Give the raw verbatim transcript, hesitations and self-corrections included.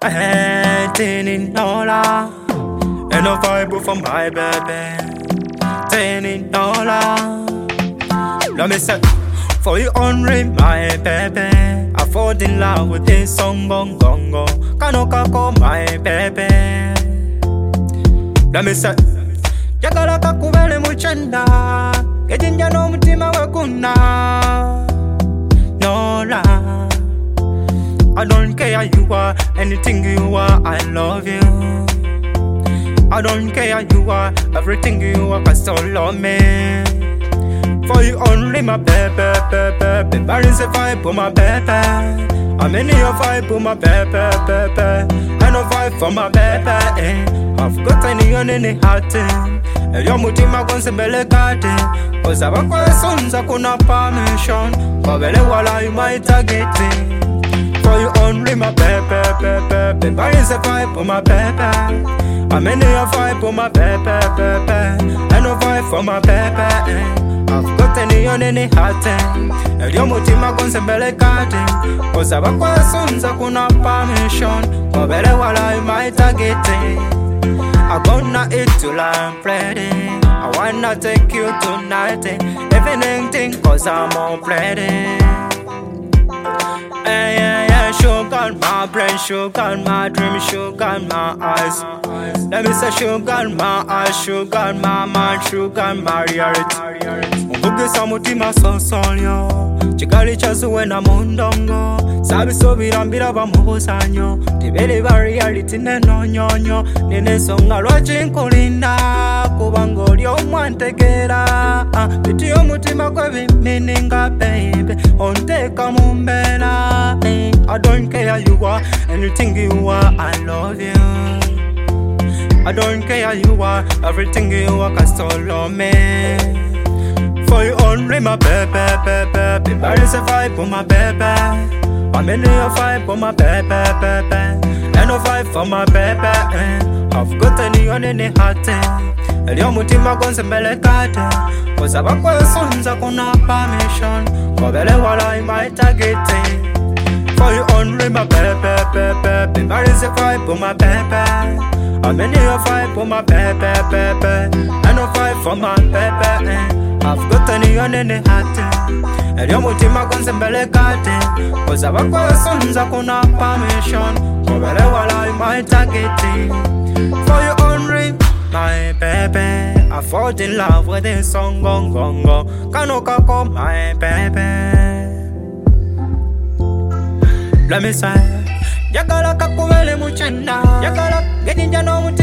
Teninola, and a vibe from my baby. Teninola, let me say, for you only my baby. I fall in love with this song, gong gong gong. Kanoka call my baby. Let me say, Yakala kakuvele muchenda, Kejinja no mutima wakuna. No la, I don't care you are, anything you are, I love you. I don't care you are, everything you are, cause all love me. For you only my baby, baby, baby. Balance a vibe for my baby. I'm in your vibe for my baby, baby. And a vibe for my baby, eh. I've got any on any heart, eh. Your mutima gonse bele kate. Cause I've got sons I couldn't permission. But bele wala you might target. For you only my baby, baby, baby. Balance a vibe for my baby. I'm in your vibe for my baby, baby. And a vibe for my baby, eh. I've got any on any heart, eh. Your mutima gonse bele kate. Cause I've got sons I couldn't permission. But bele wala you might target. I gonna eat till I'm ready. I wanna take you tonight, eh. Everything cause I'm all ready. Hey, yeah, yeah, sugar my brain, sugar my dream, sugar my eyes. Let me say sugar my eyes, sugar my mind, sugar my reality. Mugisa mutima so solyo, chikali chazuwe na mundongo. Sabi sobira mbira bamubusanyo, tibele ba reality neno nyonyo. Nene songa lwachi nkulinda, kubango lyo mwantegera. Biti yo mutima kwe bimininga baby, onteka mumbela. I don't care you are, anything you are, I love you. I don't care you are, everything you are, cause all of me. For you only my baby, baby, baby. Balance a vibe for my baby. I'm in your vibe for my baby, baby. And a vibe for my baby, eh. I've got any on any heart, eh. Your mutima gonse bele kate. Cause I've got sons I couldn't permission. But bele wala you might target, eh. For you only my baby, baby, baby. Balance a vibe for my baby. I'm in your vibe for my baby, baby. And a vibe for my baby, eh. I've got any on any heart, eh. Your mutima gonse bele kate. Cause I've got sons I couldn't permission. But bele wala you might target, eh. For you only my baby. I fall in love with this song, gong gong gong. Kanoka call my baby. Let me say, Yakala kakuvele muchenda. Yakala gedinja no muchenda.